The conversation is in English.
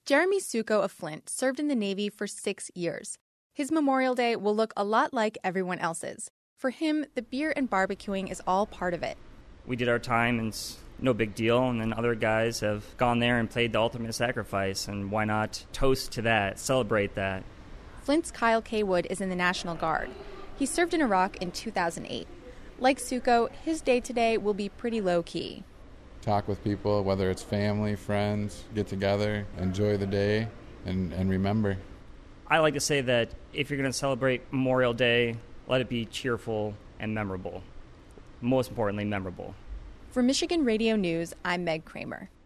Jeremy Suko of Flint served in the Navy for 6 years. His Memorial Day will look a lot like everyone else's. For him, the beer and barbecuing is all part of it. We did our time, and it's no big deal, and then other guys have gone there and played the ultimate sacrifice, and why not toast to that, celebrate that? Flint's Kyle K. Wood is in the National Guard. He served in Iraq in 2008. Like Suko, his day-to-day will be pretty low-key. Talk with people, whether it's family, friends, get together, enjoy the day, and remember. I like to say that if you're going to celebrate Memorial Day, let it be cheerful and memorable. Most importantly, memorable. For Michigan Radio News, I'm Meg Kramer.